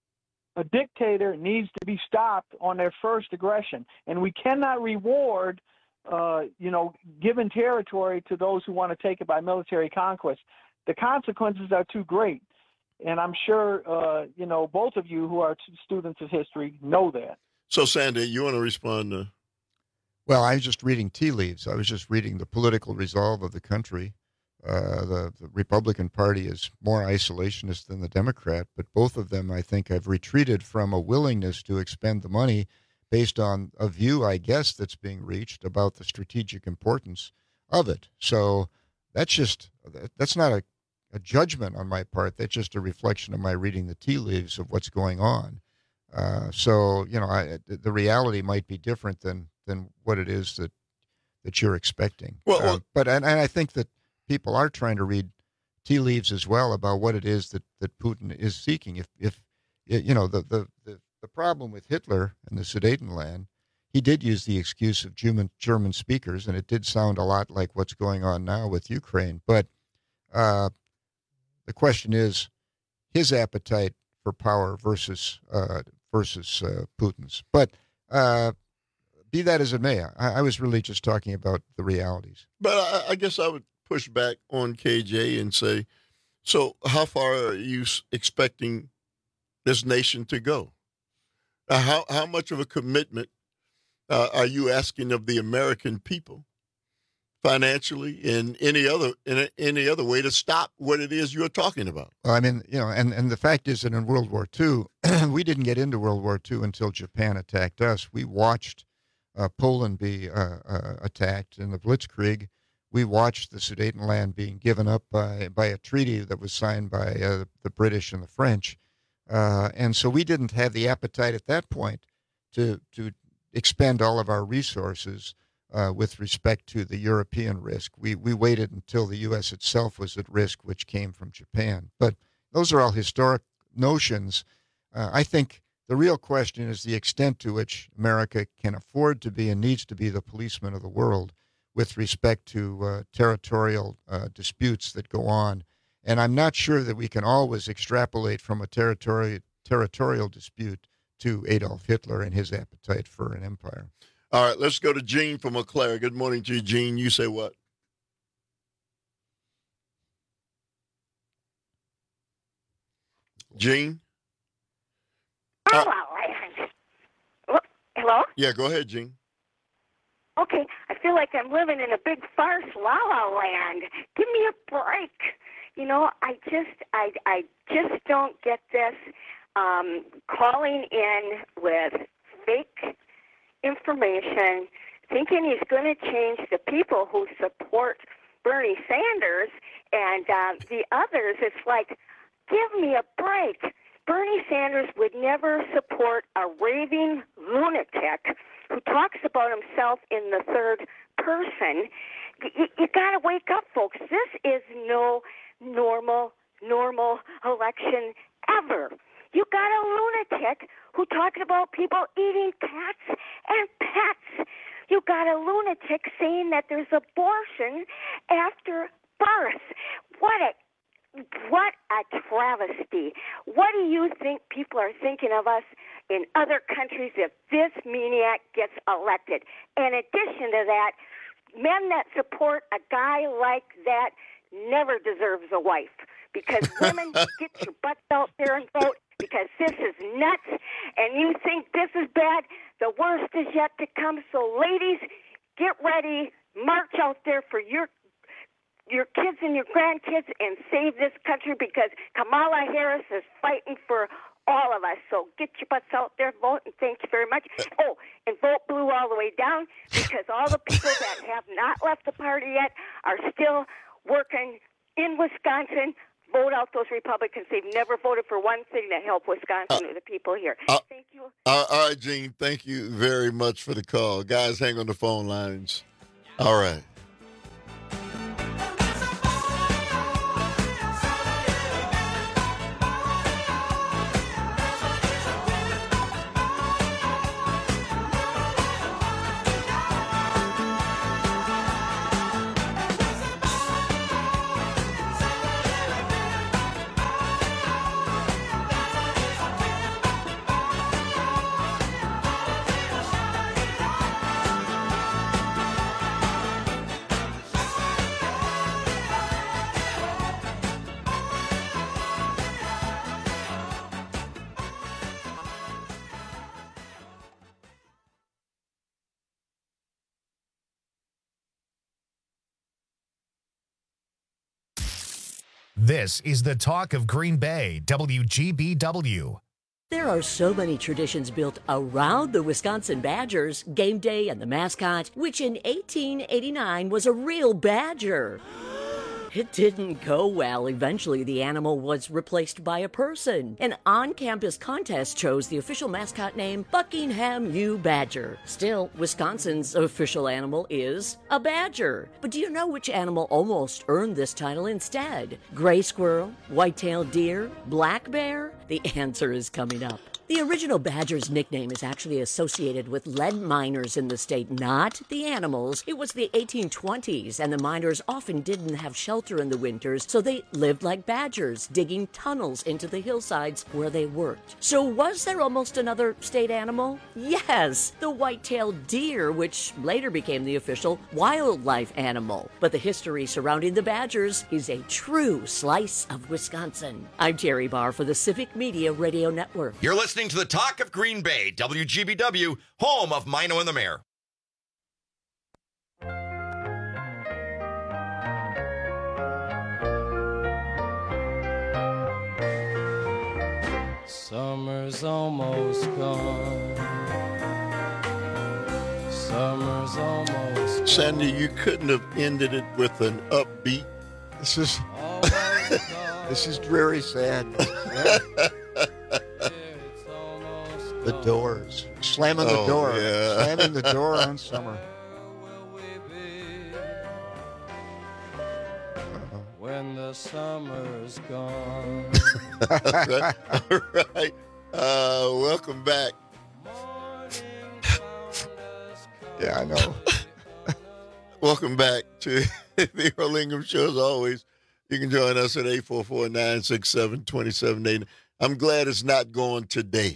S3: a dictator needs to be stopped on their first aggression, and we cannot reward, uh, you know, giving territory to those who want to take it by military conquest. The consequences are too great. And I'm sure, uh, you know, both of you who are students of history know that.
S17: So, Sandy, you want to respond to?
S18: Well, I was just reading tea leaves. I was just reading the political resolve of the country. Uh, the, the Republican Party is more isolationist than the Democrat, but both of them, I think, have retreated from a willingness to expend the money based on a view, I guess, that's being reached about the strategic importance of it. So that's just, that's not a a judgment on my part. That's just a reflection of my reading the tea leaves of what's going on. Uh, so, you know, I, the reality might be different than, than what it is that, that you're expecting.
S17: Well,
S18: uh,
S17: well
S18: but, and, and I think that people are trying to read tea leaves as well about what it is that, that Putin is seeking. If, if you know, the, the, the, the problem with Hitler and the Sudetenland, he did use the excuse of German, German speakers, and it did sound a lot like what's going on now with Ukraine. But uh, the question is his appetite for power versus uh, versus uh, Putin's. But uh, be that as it may, I, I was really just talking about the realities.
S17: But I, I guess I would push back on K J and say, so how far are you expecting this nation to go? Uh, how how much of a commitment uh, are you asking of the American people, financially and any other in a, any other way, to stop what it is you're talking about?
S18: Well, I mean, you know, and, and the fact is that in World War Two, we didn't get into World War Two until Japan attacked us. We watched uh, Poland be uh, uh, attacked in the Blitzkrieg. We watched the Sudetenland being given up by, by a treaty that was signed by uh, the British and the French. Uh, and so we didn't have the appetite at that point to to expend all of our resources uh, with respect to the European risk. We we waited until the U S itself was at risk, which came from Japan. But those are all historic notions. Uh, I think the real question is the extent to which America can afford to be and needs to be the policeman of the world with respect to uh, territorial uh, disputes that go on. And I'm not sure that we can always extrapolate from a territory, territorial dispute to Adolf Hitler and his appetite for an empire.
S17: All right, let's go to Gene from Eau Claire. Good morning to you, Gene. You say what? Gene?
S5: La La Land. Hello?
S17: Yeah, go ahead, Gene.
S5: Okay, I feel like I'm living in a big farce, La La Land. Give me a break. You know, I just, I, I just don't get this. Um, calling in with fake information, thinking he's going to change the people who support Bernie Sanders, and uh, the others. It's like, give me a break. Bernie Sanders would never support a raving lunatic who talks about himself in the third person. You, you got to wake up, folks. This is no normal, normal election ever. You got a lunatic who talks about people eating cats and pets. You got a lunatic saying that there's abortion after birth. What a What a travesty. What do you think people are thinking of us in other countries if this maniac gets elected? In addition to that, men that support a guy like that never deserves a wife, because women, get your butts out there and vote, because this is nuts, and you think this is bad. The worst is yet to come. So ladies, get ready, march out there for your your kids and your grandkids and save this country, because Kamala Harris is fighting for all of us. So get your butts out there, vote, and thank you very much. Oh, and vote blue all the way down, because all the people that have not left the party yet are still working in Wisconsin. Vote out those Republicans. They've never voted for one thing to help Wisconsin uh, or the people here.
S17: Uh,
S5: thank you.
S17: Uh, all right, Gene, thank you very much for the call. Guys, hang on the phone lines. All right.
S1: This is the talk of Green Bay, W G B W.
S30: There are so many traditions built around the Wisconsin Badgers, game day and the mascot, which in eighteen eighty-nine was a real badger. It didn't go well. Eventually, the animal was replaced by a person. An on-campus contest chose the official mascot name Buckingham U. Badger. Still, Wisconsin's official animal is a badger. But do you know which animal almost earned this title instead? Gray squirrel, white-tailed deer, black bear? The answer is coming up. The original badger's nickname is actually associated with lead miners in the state, not the animals. It was the eighteen twenties, and the miners often didn't have shelter in the winters, so they lived like badgers, digging tunnels into the hillsides where they worked. So was there almost another state animal? Yes, the white-tailed deer, which later became the official wildlife animal. But the history surrounding the badgers is a true slice of Wisconsin. I'm Terry Barr for the Civic Media Radio Network.
S31: You're listening to the Talk of Green Bay, W G B W, home of Mino and the Mayor.
S7: Summer's almost gone. Summer's almost gone.
S17: Sandy, you couldn't have ended it with an upbeat.
S18: This is this is dreary sad. Yeah. The Doors. Slamming the
S17: Oh,
S18: door.
S17: yeah.
S18: Slamming the door on summer.
S7: When the summer's gone.
S17: All right. All right. Uh, welcome back.
S18: Yeah, I know.
S17: Welcome back to the Earl Ingham Show. As always, you can join us at eight four four, nine six seven, two seven eight. I'm glad it's not going today.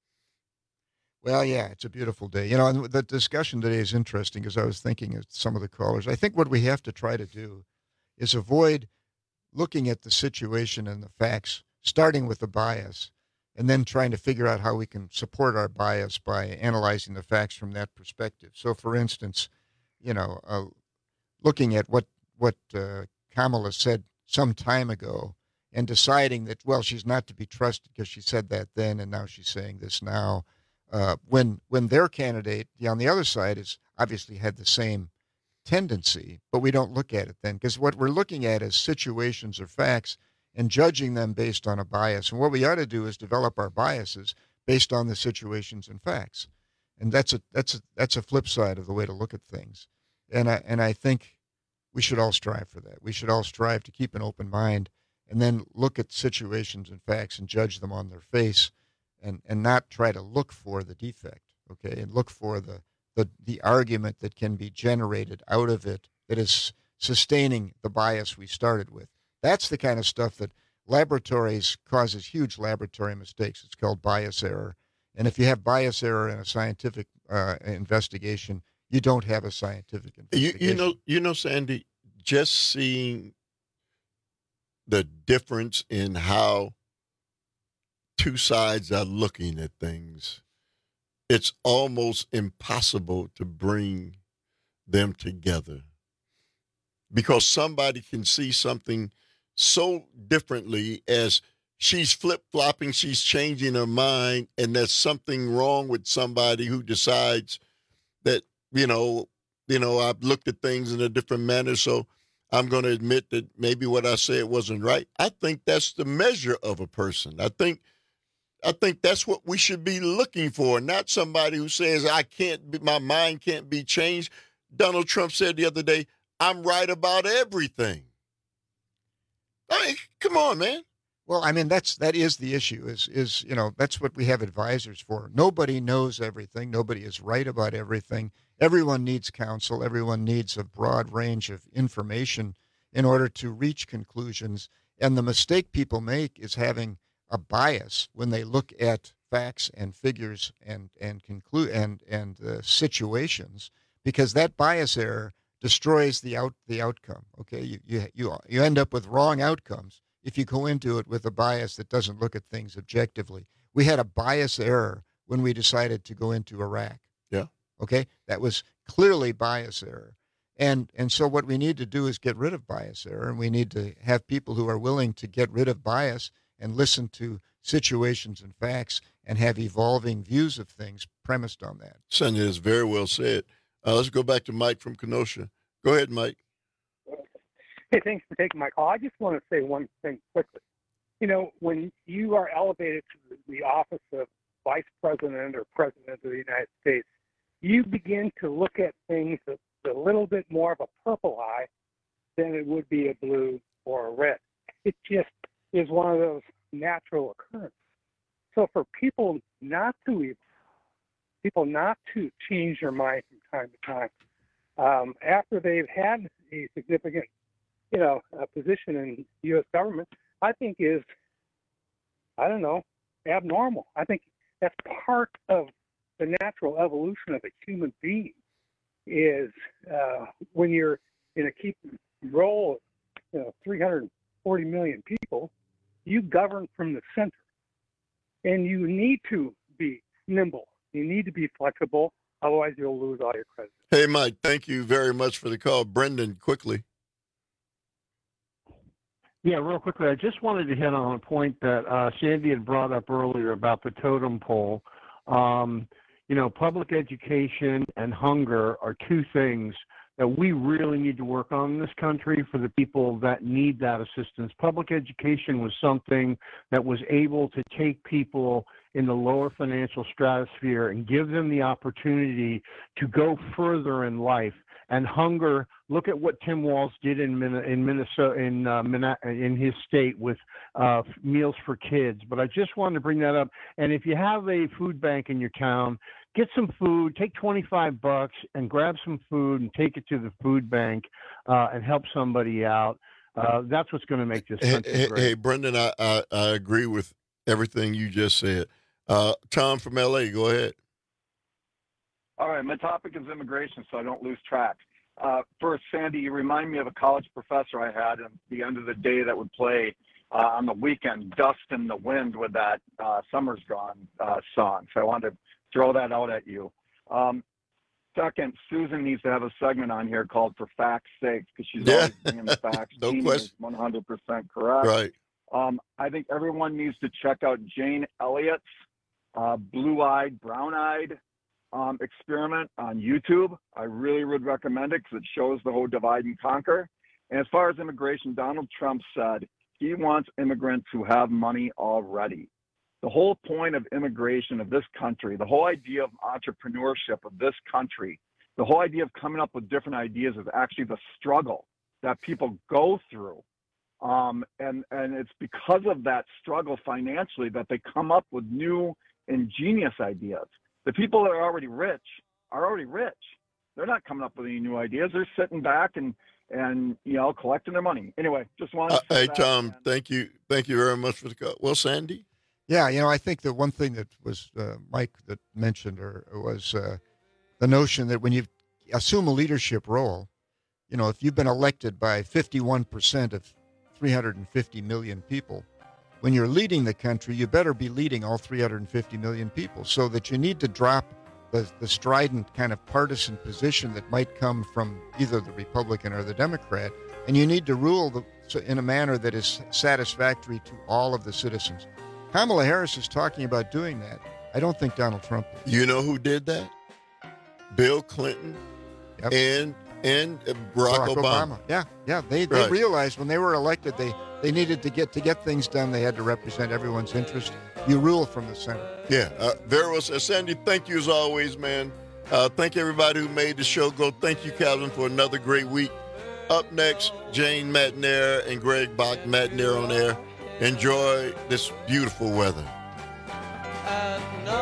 S18: Well, yeah, it's a beautiful day. You know, and the discussion today is interesting because I was thinking of some of the callers. I think what we have to try to do is avoid looking at the situation and the facts, starting with the bias, and then trying to figure out how we can support our bias by analyzing the facts from that perspective. So, for instance, you know, uh, looking at what, what uh, Kamala said some time ago and deciding that, well, she's not to be trusted because she said that then and now she's saying this now. Uh, when when their candidate on the other side has obviously had the same tendency, but we don't look at it then because what we're looking at is situations or facts and judging them based on a bias. And what we ought to do is develop our biases based on the situations and facts. And that's a that's a that's a flip side of the way to look at things. And I and I think we should all strive for that. We should all strive to keep an open mind and then look at situations and facts and judge them on their face. And, and not try to look for the defect, okay, and look for the, the, the argument that can be generated out of it that is sustaining the bias we started with. That's the kind of stuff that laboratories causes huge laboratory mistakes. It's called bias error. And if you have bias error in a scientific uh, investigation, you don't have a scientific investigation.
S17: You, you know, you know, Sandy, just seeing the difference in how two sides are looking at things, it's almost impossible to bring them together because somebody can see something so differently as she's flip-flopping, she's changing her mind, and there's something wrong with somebody who decides that, you know, you know, I've looked at things in a different manner, so I'm going to admit that maybe what I said wasn't right. I think that's the measure of a person. I think I think that's what we should be looking for, not somebody who says, I can't be, my mind can't be changed. Donald Trump said the other day, I'm right about everything. I mean, come on, man.
S18: Well, I mean, that's, that is the issue is, is, you know, that's what we have advisors for. Nobody knows everything. Nobody is right about everything. Everyone needs counsel. Everyone needs a broad range of information in order to reach conclusions. And the mistake people make is having a bias when they look at facts and figures and and conclude and and uh, situations, because that bias error destroys the out the outcome. Okay, you you you you end up with wrong outcomes if you go into it with a bias that doesn't look at things objectively. We had a bias error when we decided to go into Iraq.
S17: Yeah.
S18: Okay, that was clearly bias error. And and so what we need to do is get rid of bias error, and we need to have people who are willing to get rid of bias and listen to situations and facts and have evolving views of things premised on that.
S17: Sonia is very well said. Uh, let's go back to Mike from Kenosha. Go ahead, Mike.
S4: Hey, thanks for taking my call. I just want to say one thing quickly. You know, when you are elevated to the office of Vice President or President of the United States, you begin to look at things with a little bit more of a purple eye than it would be a blue or a red. It just is one of those natural occurrences. So for people not to people not to change their mind from time to time, um, after they've had a significant, you know, a position in the U S government, I think is, I don't know, abnormal. I think that's part of the natural evolution of a human being is uh, when you're in a key role of, you know, three hundred forty million people, you govern from the center. And you need to be nimble. You need to be flexible. Otherwise, you'll lose all your credit.
S17: Hey, Mike, thank you very much for the call. Brendan, quickly.
S13: Yeah, real quickly, I just wanted to hit on a point that uh, Sandy had brought up earlier about the totem pole. Um, you know, public education and hunger are two things that we really need to work on in this country for the people that need that assistance. Public education was something that was able to take people in the lower financial stratosphere and give them the opportunity to go further in life. And hunger, look at what Tim Walz did in in Minnesota, in uh, in his state with uh, Meals for Kids. But I just wanted to bring that up. And if you have a food bank in your town, get some food, take twenty-five bucks and grab some food and take it to the food bank uh, and help somebody out. Uh, that's what's going to make this country
S17: hey,
S13: great.
S17: Hey, Brendan, I, I, I agree with everything you just said. Uh, Tom from L A, go ahead.
S14: All right, my topic is immigration, so I don't lose track. Uh, first, Sandy, you remind me of a college professor I had at the end of the day that would play uh, on the weekend, Dust in the Wind, with that uh, Summer's Gone uh, song. So I wanted to throw that out at you. Um, second, Susan needs to have a segment on here called For Facts Sake, because she's
S17: Yeah.
S14: always bringing the facts.
S17: No
S14: Jeannie
S17: question.
S14: is one hundred percent correct.
S17: Right.
S14: Um, I think everyone needs to check out Jane Elliott's uh, Blue-Eyed, Brown-Eyed um, experiment on YouTube. I really would recommend it because it shows the whole divide and conquer. And as far as immigration, Donald Trump said he wants immigrants who have money already. The whole point of immigration of this country, the whole idea of entrepreneurship of this country, the whole idea of coming up with different ideas is actually the struggle that people go through. Um, and, and it's because of that struggle financially that they come up with new ingenious ideas. The people that are already rich are already rich. They're not coming up with any new ideas. They're sitting back and, and you know, collecting their money. Anyway, just wanted to
S17: Uh,
S14: say
S17: hey,
S14: that.
S17: Tom, thank you. Thank you very much for the call. Well, Sandy?
S18: Yeah, you know, I think the one thing that was uh, Mike that mentioned or was uh, the notion that when you assume a leadership role, you know, if you've been elected by fifty-one percent of three hundred fifty million people, when you're leading the country, you better be leading all three hundred fifty million people, so that you need to drop the, the strident kind of partisan position that might come from either the Republican or the Democrat, and you need to rule the, so in a manner that is satisfactory to all of the citizens. Kamala Harris is talking about doing that. I don't think Donald Trump is.
S17: You know who did that? Bill Clinton
S18: Yep.
S17: and and uh, Barack, Obama.
S18: Yeah, yeah. They they
S17: Right.
S18: realized when they were elected, they, they needed to get to get things done. They had to represent everyone's interest. You rule from the center.
S17: Yeah, uh, very well said. Sandy, thank you as always, man. Uh, thank everybody who made the show go. Thank you, Calvin, for another great week. Up next, Jane Matnair and Greg Bach, Matnair on air. Enjoy this beautiful weather.
S7: At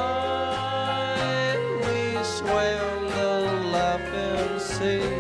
S7: night we swam the laughing sea.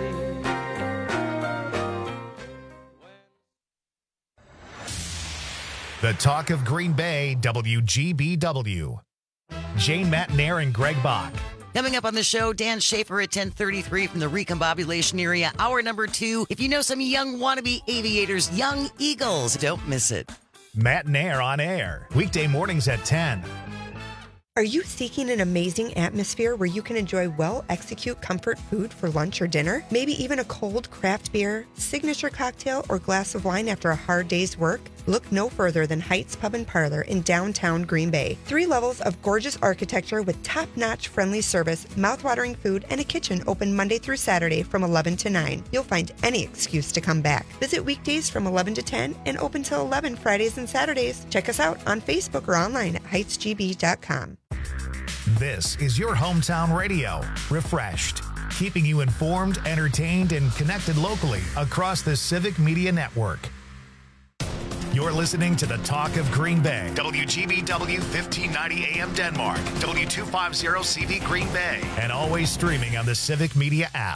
S1: The talk of Green Bay, W G B W. Jane Matnair and Greg Bach.
S15: Coming up on the show, Dan Schaefer at ten thirty-three from the Recombobulation area. Hour number two. If you know some young wannabe aviators, young eagles, don't miss it.
S1: Matnair on air. Weekday mornings at ten.
S16: Are you seeking an amazing atmosphere where you can enjoy well-execute comfort food for lunch or dinner? Maybe even a cold craft beer, signature cocktail, or glass of wine after a hard day's work? Look no further than Heights Pub and Parlor in downtown Green Bay. Three levels of gorgeous architecture with top-notch friendly service, mouth-watering food, and a kitchen open Monday through Saturday from eleven to nine. You'll find any excuse to come back. Visit weekdays from eleven to ten and open till eleven Fridays and Saturdays. Check us out on Facebook or online at heights g b dot com.
S1: This is your hometown radio, Refreshed, keeping you informed, entertained, and connected locally across the Civic Media Network. You're listening to the Talk of Green Bay, W G B W fifteen ninety A M Denmark, W two fifty C V Green Bay, and always streaming on the Civic Media app.